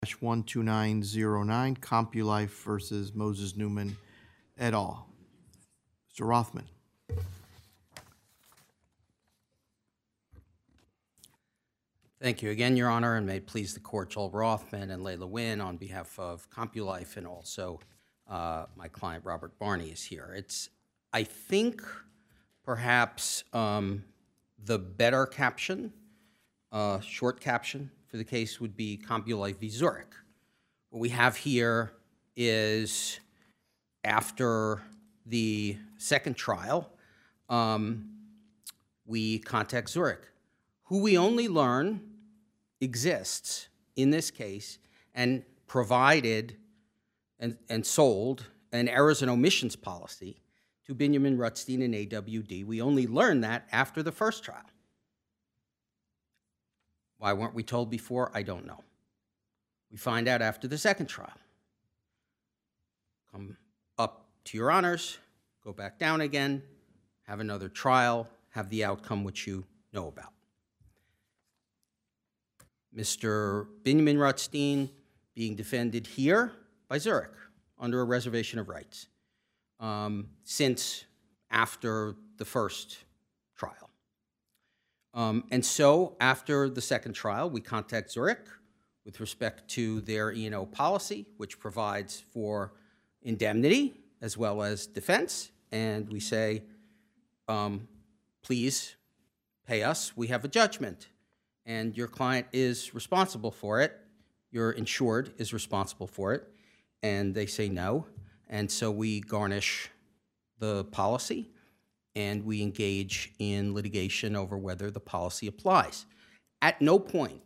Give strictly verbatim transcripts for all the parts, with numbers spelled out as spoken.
one two nine zero nine, CompuLife versus Moses Newman et al. Mister Rothman. Thank you again, Your Honor, and may it please the Court, Joel Rothman and Layla Wynn on behalf of CompuLife, and also uh, my client Robert Barney is here. It's, I think, perhaps um, the better caption, uh, short caption for the case would be CompuLife v. Zurich. What we have here is after the second trial, um, we contact Zurich, who we only learn exists in this case and provided and, and sold an errors and omissions policy to Benjamin Rutstein and A W D. We only learned that after the first trial. Why weren't we told before? I don't know. We find out after the second trial. Come up to Your Honors, go back down again, have another trial, have the outcome which you know about. Mister Benjamin Rutstein being defended here by Zurich under a reservation of rights um, since after the first trial. Um, and so after the second trial, we contact Zurich with respect to their E and O policy, which provides for indemnity as well as defense. And we say, um, please pay us. We have a judgment, and your client is responsible for it. Your insured is responsible for it. And they say no. And so we garnish the policy, and we engage in litigation over whether the policy applies. At no point,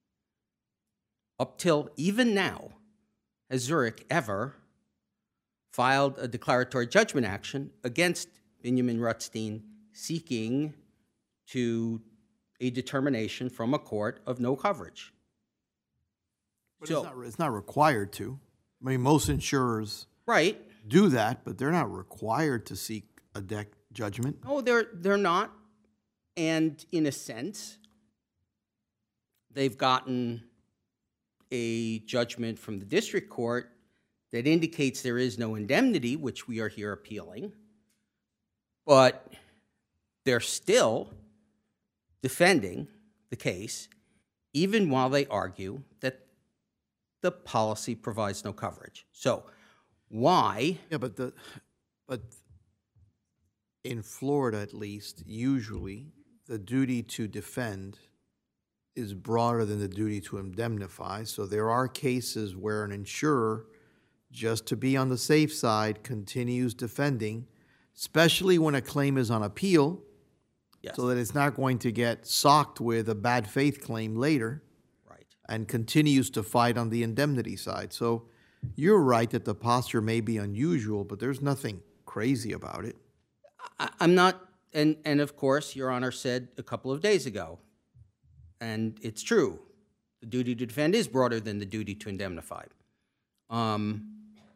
up till even now, has Zurich ever filed a declaratory judgment action against Benjamin Rutstein seeking to a determination from a court of no coverage. But so, it's, not, it's not required to. I mean, most insurers right. do that, but they're not required to seek a deck judgment. No, they're, they're not. And in a sense, they've gotten a judgment from the district court that indicates there is no indemnity, which we are here appealing, but they're still defending the case, even while they argue that the policy provides no coverage. So why? Yeah, but the but in Florida, at least, usually the duty to defend is broader than the duty to indemnify. So there are cases where an insurer, just to be on the safe side, continues defending, especially when a claim is on appeal, Yes. so that it's not going to get socked with a bad faith claim later. Right. And continues to fight on the indemnity side. So you're right that the posture may be unusual, but there's nothing crazy about it. I, I'm not, and, and of course, Your Honor said a couple of days ago, and it's true, the duty to defend is broader than the duty to indemnify. Um,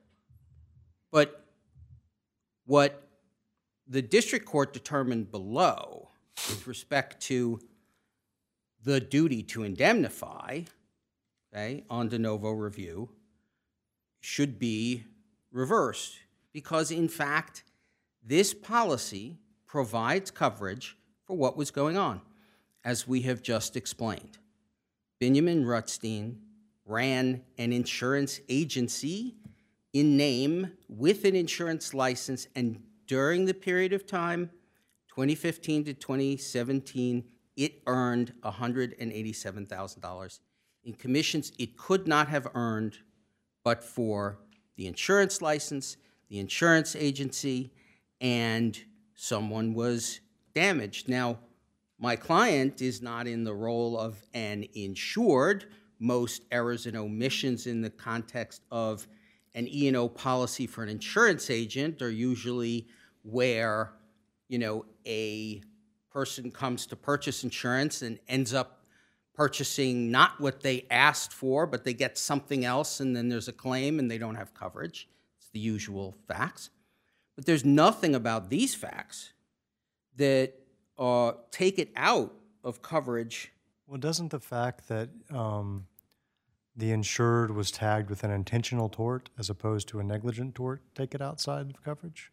but what the district court determined below with respect to the duty to indemnify, okay, on de novo review, should be reversed because, in fact, this policy provides coverage for what was going on, as we have just explained. Benjamin Rutstein ran an insurance agency in name with an insurance license, and during the period of time, twenty fifteen to twenty seventeen, it earned one hundred eighty-seven thousand dollars in commissions it could not have earned but for the insurance license, the insurance agency, and someone was damaged. Now, my client is not in the role of an insured. Most errors and omissions in the context of an E and O policy for an insurance agent are usually where, you know, a person comes to purchase insurance and ends up purchasing not what they asked for, but they get something else, and then there's a claim and they don't have coverage. It's the usual facts. But there's nothing about these facts that uh, take it out of coverage. Well, doesn't the fact that um, the insured was tagged with an intentional tort as opposed to a negligent tort, take it outside of coverage?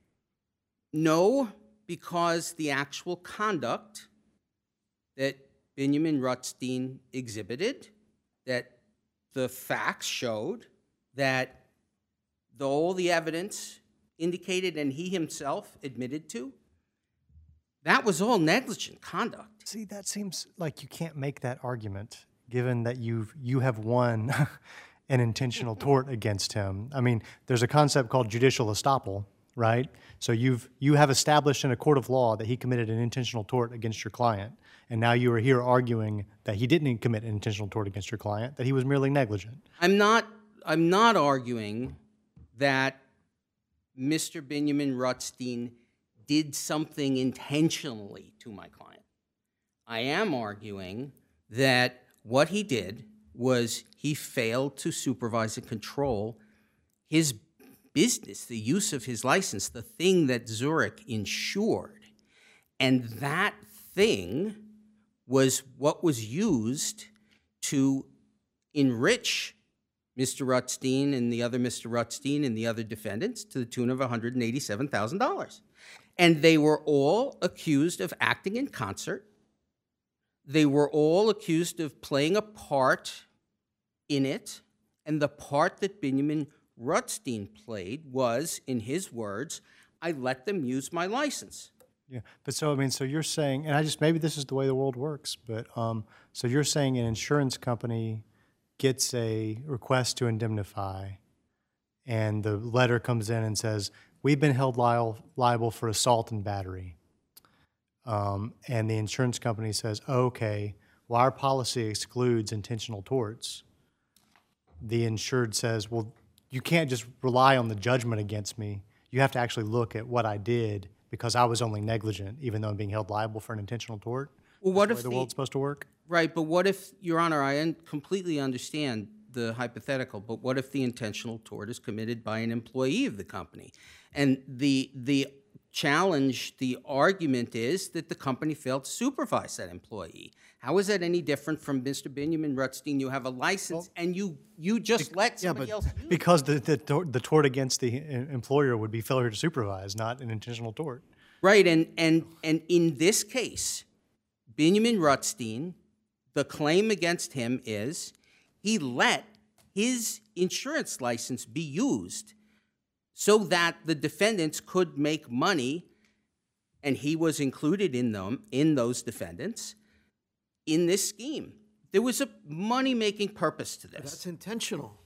No, because the actual conduct that Benjamin Rutstein exhibited, that the facts showed, that the, all the evidence indicated and he himself admitted to, that was all negligent conduct. See, that seems like you can't make that argument, given that you've you have won an intentional tort against him. I mean, there's a concept called judicial estoppel, right? So you've you have established in a court of law that he committed an intentional tort against your client, and now you are here arguing that he didn't commit an intentional tort against your client, that he was merely negligent. I'm not I'm not arguing that Mister Benjamin Rutstein did something intentionally to my client. I am arguing that what he did was he failed to supervise and control his business, the use of his license, the thing that Zurich insured. And that thing was what was used to enrich Mister Rutstein and the other Mister Rutstein and the other defendants to the tune of one hundred eighty-seven thousand dollars. And they were all accused of acting in concert. They were all accused of playing a part in it. And the part that Benjamin Rutstein played was, in his words, I let them use my license. Yeah, but so, I mean, so you're saying, and I just, maybe this is the way the world works, but um, so you're saying an insurance company gets a request to indemnify, and the letter comes in and says, we've been held li- liable for assault and battery. Um, and the insurance company says, oh, okay, well, our policy excludes intentional torts. The insured says, well, you can't just rely on the judgment against me. You have to actually look at what I did because I was only negligent, even though I'm being held liable for an intentional tort. Well, what That's if the way the world's supposed to work? Right, but what if, Your Honor, I un- completely understand the hypothetical, but what if the intentional tort is committed by an employee of the company? And the the challenge, the argument is that the company failed to supervise that employee. How is that any different from Mister Benjamin Rutstein? You have a license well, and you you just let somebody yeah, else use because it. the, the, the tort against the employer would be failure to supervise, not an intentional tort. Right, and and and in this case, Benjamin Rutstein, the claim against him is he let his insurance license be used so that the defendants could make money, and he was included in them, in those defendants, in this scheme. There was a money-making purpose to this. That's intentional.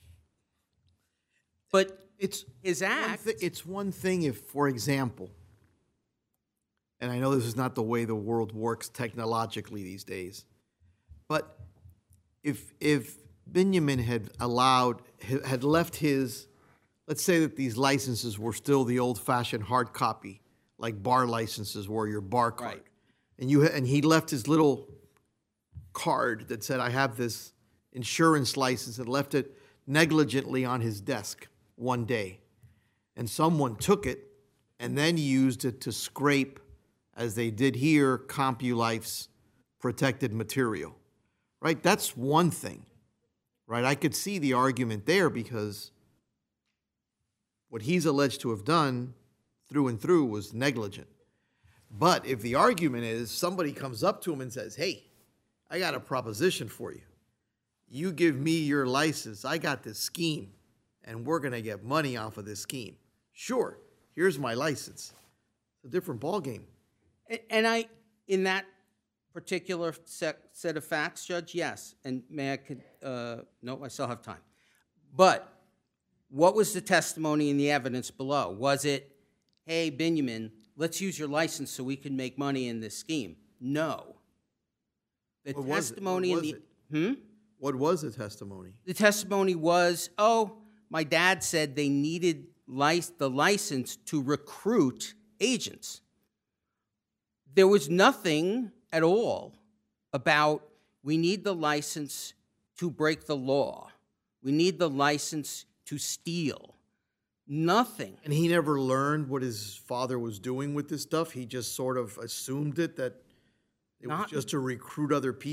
But it's his act... One th- it's one thing if, for example, and I know this is not the way the world works technologically these days, but if if Benjamin had allowed, had left his, let's say that these licenses were still the old-fashioned hard copy, like bar licenses were your bar card. Right. And you and he left his little card that said, I have this insurance license, and left it negligently on his desk one day. And someone took it and then used it to scrape, as they did here, CompuLife's protected material. Right? That's one thing. Right? I could see the argument there because what he's alleged to have done through and through was negligent. But if the argument is somebody comes up to him and says, hey, I got a proposition for you. You give me your license. I got this scheme, and we're going to get money off of this scheme. Sure, here's my license. It's a different ballgame. And I, in that particular set, set of facts, Judge, yes. And may I, could, uh, no, I still have time. But what was the testimony and the evidence below? Was it, hey, Benjamin, let's use your license so we can make money in this scheme? No. The What was it? testimony What in was the it? hmm? What was the testimony? The testimony was, oh, my dad said they needed lic- the license to recruit agents. There was nothing at all about we need the license to break the law. We need the license to steal. Nothing. And he never learned what his father was doing with this stuff? He just sort of assumed it, that it was Not- just to recruit other people?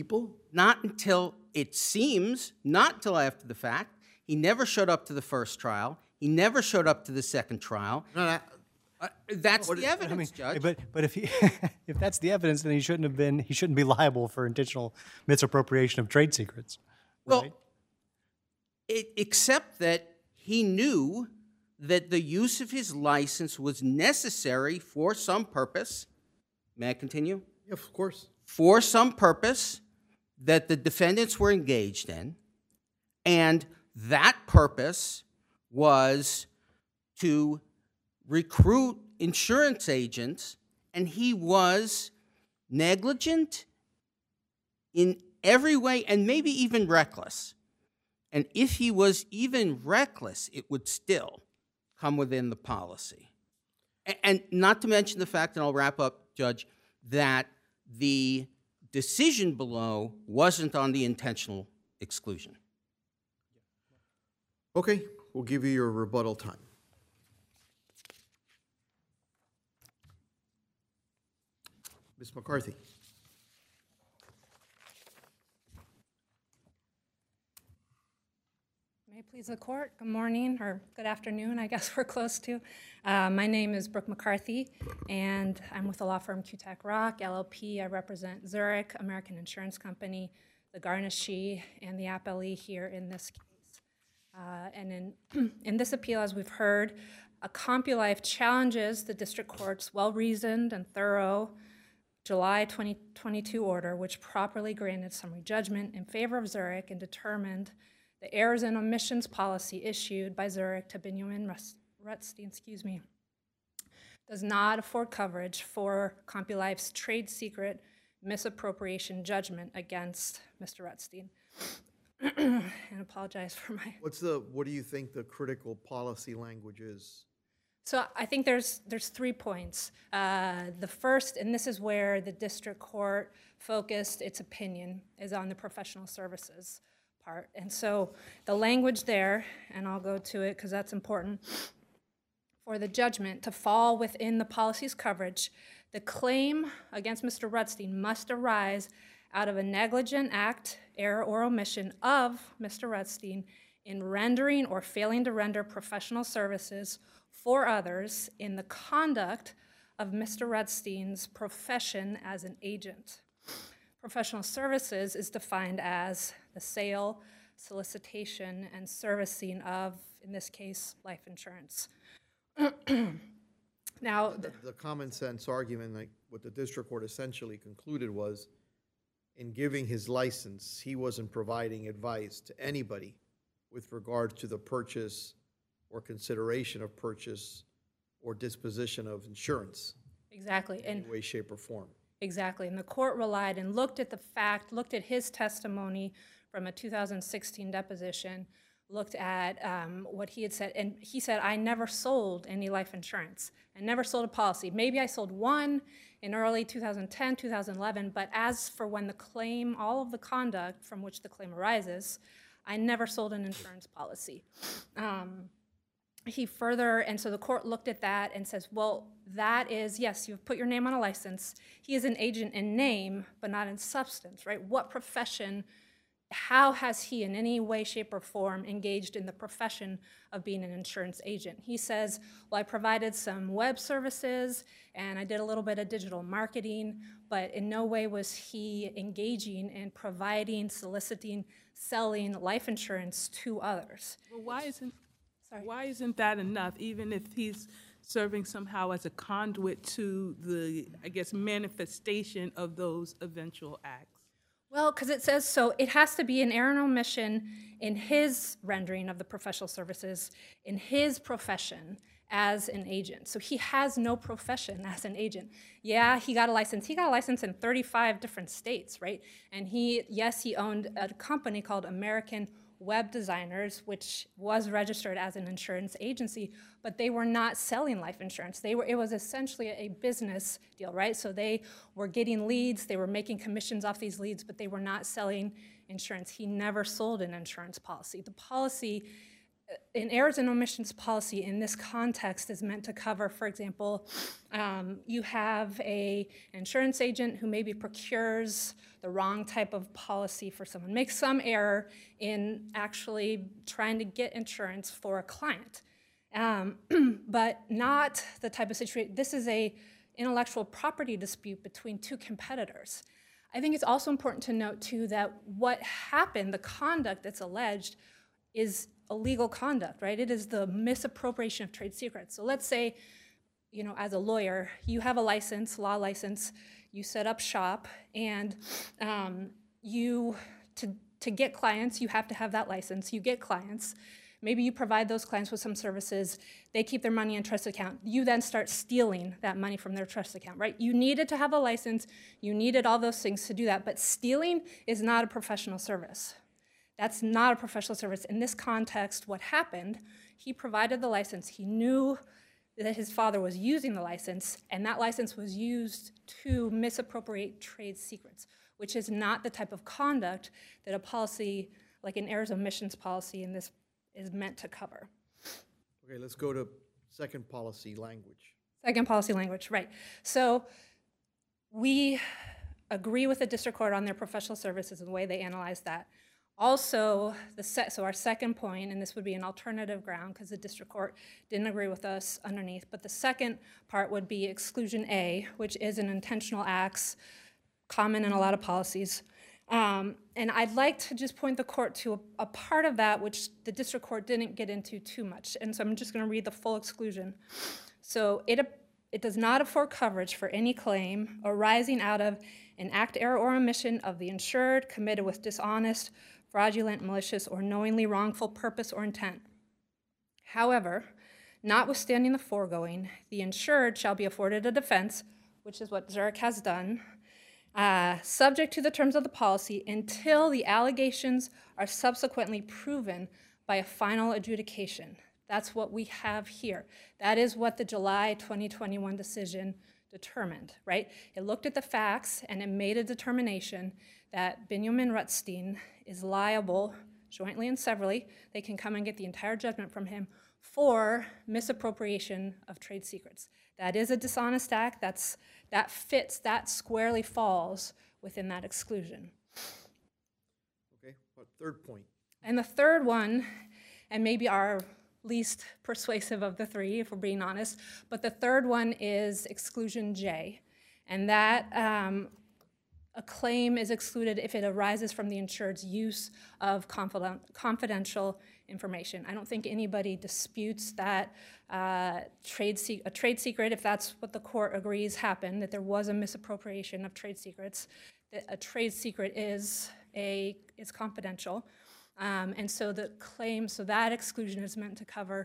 Not until, it seems, not until after the fact. He never showed up to the first trial. He never showed up to the second trial. No, no, Uh, that's the I evidence, mean, Judge. but but if he if that's the evidence, then he shouldn't have been he shouldn't be liable for intentional misappropriation of trade secrets. well, right? it, except that he knew that the use of his license was necessary for some purpose. May I continue? yeah, of course. For some purpose that the defendants were engaged in, and that purpose was to recruit insurance agents, and he was negligent in every way and maybe even reckless. And if he was even reckless, it would still come within the policy. A- And not to mention the fact, and I'll wrap up, Judge, that the decision below wasn't on the intentional exclusion. Okay, we'll give you your rebuttal time. Miz McCarthy. May it please the court, good morning, or good afternoon, I guess we're close to. Uh, my name is Brooke McCarthy, and I'm with the law firm Q-Tech Rock, L L P. I represent Zurich, American Insurance Company, the Garnashee, and the appellee here in this case. Uh, and in, in this appeal, as we've heard, a CompuLife challenges the district court's well-reasoned and thorough July twenty twenty-two order, which properly granted summary judgment in favor of Zurich and determined the errors and omissions policy issued by Zurich to Benjamin Rutstein, excuse me, does not afford coverage for CompuLife's trade secret misappropriation judgment against Mister Rutstein. And apologize for my. What's the, what do you think the critical policy language is? So I think there's there's three points. Uh, the first, and this is where the district court focused its opinion, is on the professional services part. And so the language there, and I'll go to it because that's important, for the judgment to fall within the policy's coverage, the claim against Mister Rutstein must arise out of a negligent act, error, or omission of Mister Rutstein in rendering or failing to render professional services for others in the conduct of Mister Rutstein's profession as an agent. Professional services is defined as the sale, solicitation, and servicing of, in this case, life insurance. Now, The, the common sense argument, like what the district court essentially concluded was, in giving his license, he wasn't providing advice to anybody with regard to the purchase or consideration of purchase or disposition of insurance exactly, in and any way, shape, or form. exactly, and the court relied and looked at the fact, looked at his testimony from a two thousand sixteen deposition, looked at um, what he had said, and he said, I never sold any life insurance. I never sold a policy. Maybe I sold one in early two thousand ten, two thousand eleven, but as for when the claim, all of the conduct from which the claim arises, I never sold an insurance policy. Um, he further, and so the court looked at that and says, well, that is, yes, you've put your name on a license. He is an agent in name, but not in substance, right? What profession, how has he in any way, shape, or form engaged in the profession of being an insurance agent? He says, well, I provided some web services and I did a little bit of digital marketing, but in no way was he engaging in providing, soliciting, selling life insurance to others. Well, why isn't, Sorry. why isn't that enough, even if he's serving somehow as a conduit to the, I guess, manifestation of those eventual acts? Well, because it says so, it has to be an error and omission in his rendering of the professional services, in his profession as an agent. So he has no profession as an agent. Yeah, he got a license. He got a license in thirty-five different states, right? And he, yes, he owned a company called American Web Designers, which was registered as an insurance agency, but they were not selling life insurance. They were, it was essentially a business deal, right? So they were getting leads, they were making commissions off these leads, but they were not selling insurance. He never sold an insurance policy. The policy an errors and omissions policy in this context is meant to cover, for example, um, you have a insurance agent who maybe procures the wrong type of policy for someone, makes some error in actually trying to get insurance for a client, um, but not the type of situation. This is a intellectual property dispute between two competitors. I think it's also important to note, too, that what happened, the conduct that's alleged, is illegal conduct, right? It is the misappropriation of trade secrets. So let's say, you know, as a lawyer, you have a license, law license, you set up shop, and um, you, to, to get clients, you have to have that license. You get clients. Maybe you provide those clients with some services. They keep their money in trust account. You then start stealing that money from their trust account, right? You needed to have a license. You needed all those things to do that. But stealing is not a professional service. That's not a professional service. In this context, what happened, he provided the license. He knew that his father was using the license, and that license was used to misappropriate trade secrets, which is not the type of conduct that a policy, like an errors omissions policy in this, is meant to cover. Okay, let's go to second policy language. Second policy language, right. So we agree with the district court on their professional services and the way they analyze that. Also, the set, so our second point, and this would be an alternative ground because the district court didn't agree with us underneath, but the second part would be exclusion A, which is an intentional acts common in a lot of policies. Um, and I'd like to just point the court to a, a part of that which the district court didn't get into too much. And so I'm just going to read the full exclusion. So it, it does not afford coverage for any claim arising out of an act, error, or omission of the insured committed with dishonest, fraudulent, malicious, or knowingly wrongful purpose or intent. However, notwithstanding the foregoing, the insured shall be afforded a defense, which is what Zurich has done, Uh, subject to the terms of the policy until the allegations are subsequently proven by a final adjudication. That's what we have here. That is what the July twenty twenty-one decision determined, right? It looked at the facts and it made a determination that Benjamin Rutstein is liable jointly and severally. They can come and get the entire judgment from him for misappropriation of trade secrets. That is a dishonest act. That's, that fits, that squarely falls within that exclusion. Okay, what third point? And the third one, and maybe our least persuasive of the three, if we're being honest, but the third one is exclusion J. And that um, a claim is excluded if it arises from the insured's use of confident, confidential information. I don't think anybody disputes that uh, trade se a trade secret, if that's what the court agrees happened, that there was a misappropriation of trade secrets, that a trade secret is, a, is confidential. Um, and so the claim, so that exclusion is meant to cover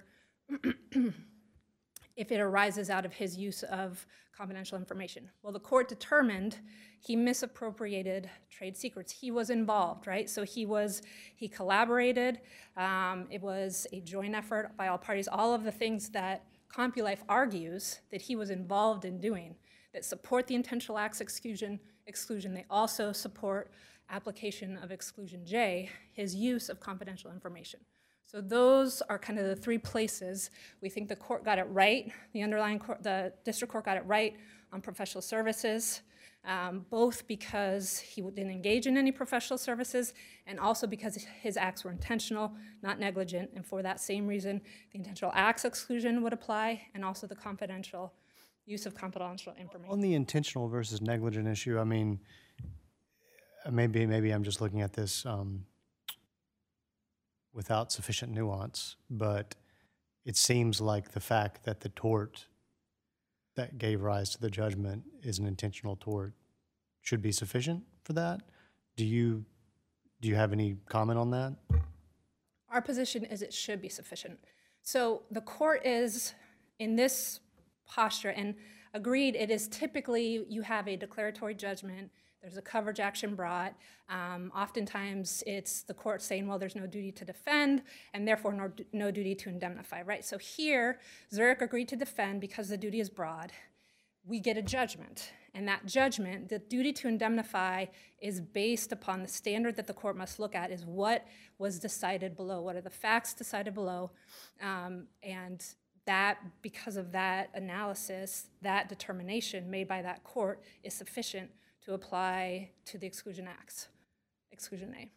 if it arises out of his use of confidential information. Well, the court determined he misappropriated trade secrets. He was involved, right? So he was, he collaborated. Um, it was a joint effort by all parties. All of the things that CompuLife argues that he was involved in doing that support the intentional acts exclusion, exclusion. They also support application of exclusion J, his use of confidential information. So those are kind of the three places we think the court got it right. The underlying court, the district court got it right on professional services, um, both because he didn't engage in any professional services and also because his acts were intentional, not negligent. And for that same reason, the intentional acts exclusion would apply and also the confidential use of confidential information. On the intentional versus negligent issue, I mean, maybe maybe I'm just looking at this um, without sufficient nuance, but it seems like the fact that the tort that gave rise to the judgment is an intentional tort should be sufficient for that. Do you do you have any comment on that? Our position is it should be sufficient. So the court is in this posture and agreed it is typically you have a declaratory judgment, there's a coverage action brought. Um, oftentimes it's the court saying, well, there's no duty to defend and therefore no, no duty to indemnify, right? So here, Zurich agreed to defend because the duty is broad. we get a judgment. And that judgment, the duty to indemnify, is based upon the standard that the court must look at is what was decided below, what are the facts decided below, um, and that, because of that analysis, that determination made by that court is sufficient to apply to the exclusion acts, exclusion A.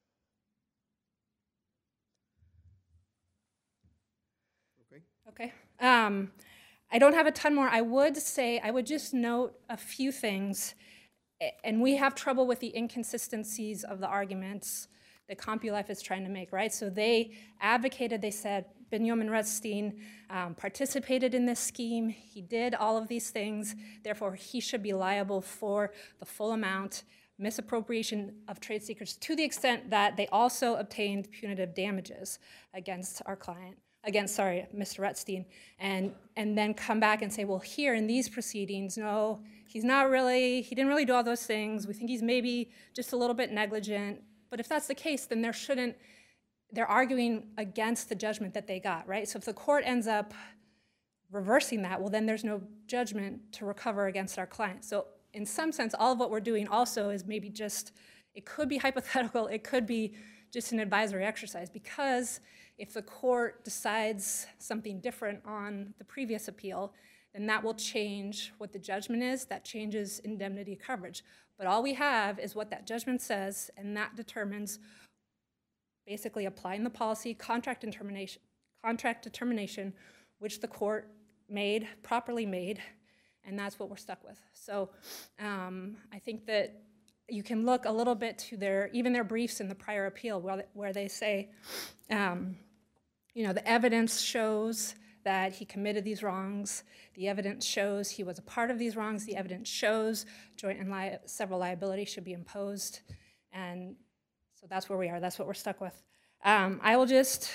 Okay. Okay. Um, I don't have a ton more. I would say, I would just note a few things, and we have trouble with the inconsistencies of the arguments that CompuLife is trying to make, right? So they advocated, they said, Benjamin Rutstein um, participated in this scheme. He did all of these things. Therefore, he should be liable for the full amount, misappropriation of trade secrets, to the extent that they also obtained punitive damages against our client, against, sorry, Mister Rutstein, and, and then come back and say, well, here in these proceedings, no, he's not really, he didn't really do all those things. We think he's maybe just a little bit negligent. But if that's the case, then there shouldn't, they're arguing against the judgment that they got, right? So if the court ends up reversing that, well, then there's no judgment to recover against our client. So in some sense, all of what we're doing also is maybe just, it could be hypothetical, it could be just an advisory exercise, because if the court decides something different on the previous appeal, then that will change what the judgment is. That changes indemnity coverage. But all we have is what that judgment says, and that determines basically applying the policy, contract determination, contract determination, which the court made, properly made, and that's what we're stuck with. So um, I think that you can look a little bit to their, even their briefs in the prior appeal, where they, where they say, um, you know, the evidence shows that he committed these wrongs. The evidence shows he was a part of these wrongs. The evidence shows joint and li several liability should be imposed. And so that's where we are. That's what we're stuck with. Um, I will just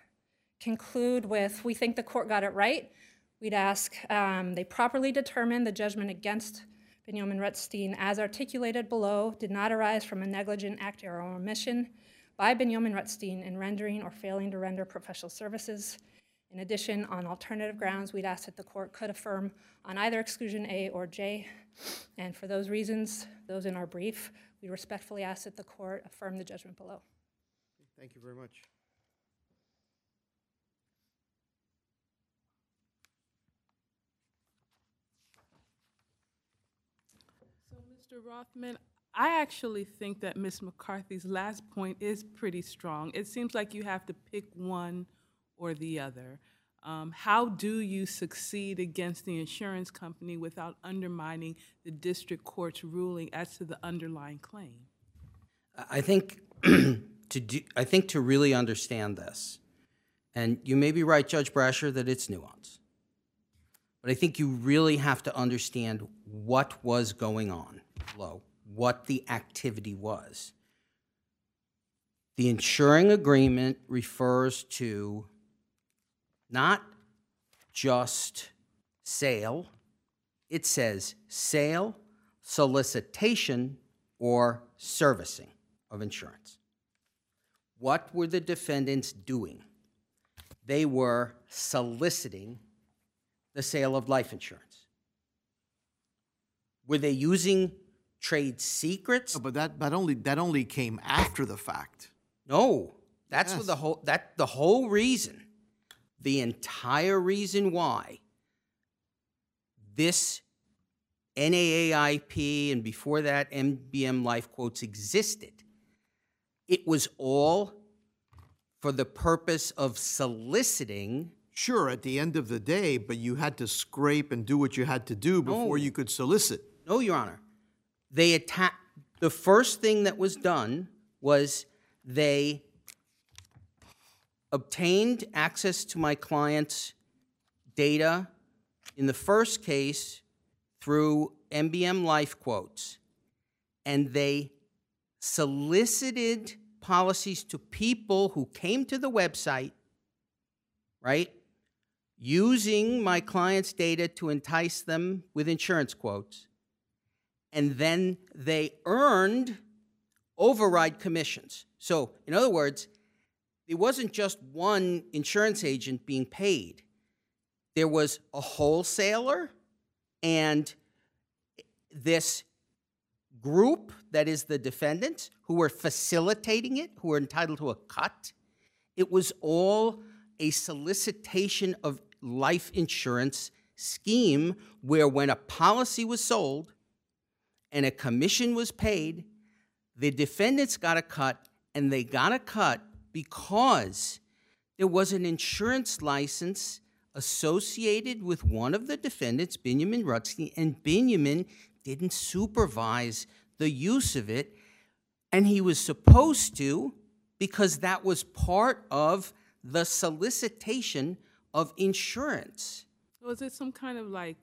conclude with, we think the court got it right. We'd ask um, they properly determined the judgment against Benjamin Rutstein, as articulated below, did not arise from a negligent act or omission by Benjamin Rutstein in rendering or failing to render professional services. In addition, on alternative grounds, we'd ask that the court could affirm on either exclusion A or J. And for those reasons, those in our brief, we respectfully ask that the court affirm the judgment below. Thank you very much. So, Mister Rothman, I actually think that Miz McCarthy's last point is pretty strong. It seems like you have to pick one or the other. Um, how do you succeed against the insurance company without undermining the district court's ruling as to the underlying claim? I think to do, I think to really understand this, and you may be right, Judge Brasher, that it's nuanced, but I think you really have to understand what was going on below, what the activity was. The insuring agreement refers to not just sale, it says sale, solicitation, or servicing of insurance. What were the defendants doing? They were soliciting the sale of life insurance. Were they using trade secrets? No, but that, that, only, that only came after the fact. No, that's Yes. what the whole, that, the whole reason, the entire reason why this N A A I P and before that M B M Life Quotes existed, it was all for the purpose of soliciting. Sure, at the end of the day, but you had to scrape and do what you had to do before No. you could solicit. No, Your Honor. They attacked, the first thing that was done was they obtained access to my client's data, in the first case, through M B M Life Quotes, and they solicited policies to people who came to the website, right, using my client's data to entice them with insurance quotes, and then they earned override commissions. So, in other words, it wasn't just one insurance agent being paid. There was a wholesaler, And this group that is the defendants who were facilitating it, who were entitled to a cut, it was all a solicitation of life insurance scheme where when a policy was sold and a commission was paid, the defendants got a cut, and they got a cut because there was an insurance license associated with one of the defendants, Benjamin Rutstein, and Benjamin didn't supervise the use of it, and he was supposed to because that was part of the solicitation of insurance. Was it some kind of like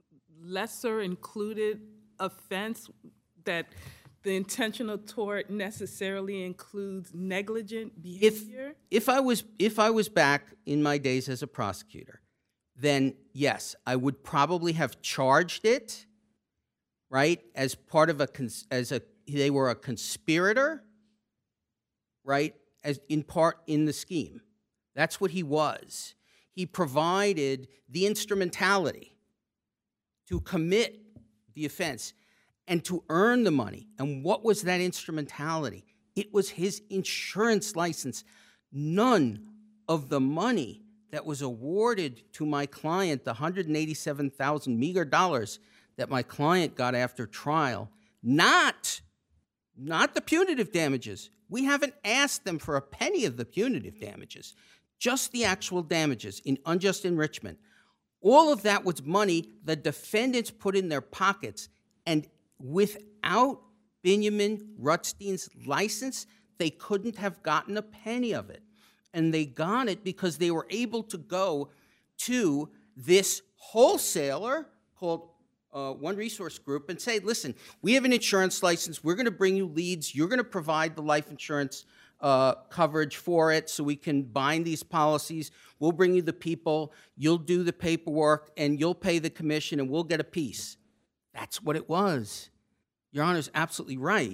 lesser included offense that the intentional tort necessarily includes negligent If, behavior? if I was if I was back in my days as a prosecutor, then yes, I would probably have charged it, right, as part of a cons- as a they were a conspirator, right, as in part in the scheme. That's what he was. He provided the instrumentality to commit the offense and to earn the money. And what was that instrumentality? It was his insurance license. None of the money that was awarded to my client, the one hundred eighty-seven thousand meager dollars that my client got after trial, not, not the punitive damages. We haven't asked them for a penny of the punitive damages, just the actual damages in unjust enrichment. All of that was money the defendants put in their pockets, and without Benjamin Rutstein's license, they couldn't have gotten a penny of it. And they got it because they were able to go to this wholesaler called uh, One Resource Group and say, listen, we have an insurance license. We're going to bring you leads. You're going to provide the life insurance uh, coverage for it so we can bind these policies. We'll bring you the people. You'll do the paperwork, and you'll pay the commission, and we'll get a piece. That's what it was. Your Honor's absolutely right.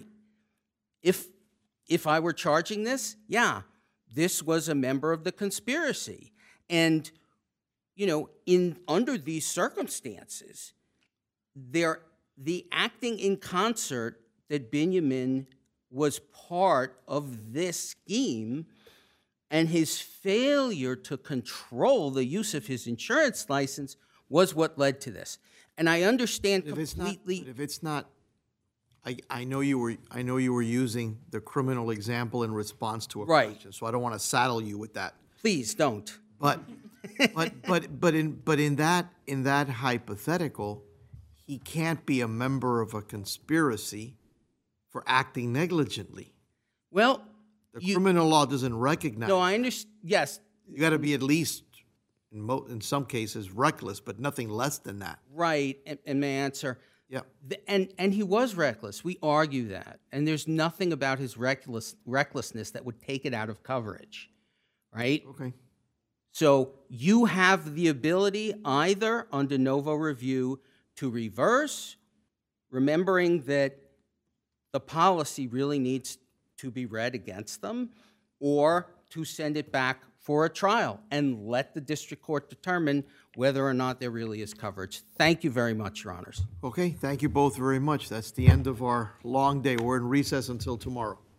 If, if I were charging this, yeah, this was a member of the conspiracy. And, you know, in under these circumstances, there, the acting in concert that Benjamin was part of this scheme and his failure to control the use of his insurance license was what led to this. And I understand If it's not, completely. but if it's not, I, I know you were, I know you were using the criminal example in response to a Right. question, so I don't want to saddle you with that. Please don't. But, but, but, but in, but in that, in that hypothetical, he can't be a member of a conspiracy for acting negligently. Well, The you, criminal law doesn't recognize. no, I understand. Yes, You got to be at least, in mo, in some cases, reckless, but nothing less than that. right. And, and may I answer? Yeah. The- And and he was reckless. We argue that, and there's nothing about his reckless recklessness that would take it out of coverage, right? Okay. So you have the ability either on de novo review to reverse, remembering that the policy really needs to be read against them, or to send it back for a trial and let the district court determine whether or not there really is coverage. Thank you very much, Your Honors. Okay, thank you both very much. That's the end of our long day. We're in recess until tomorrow.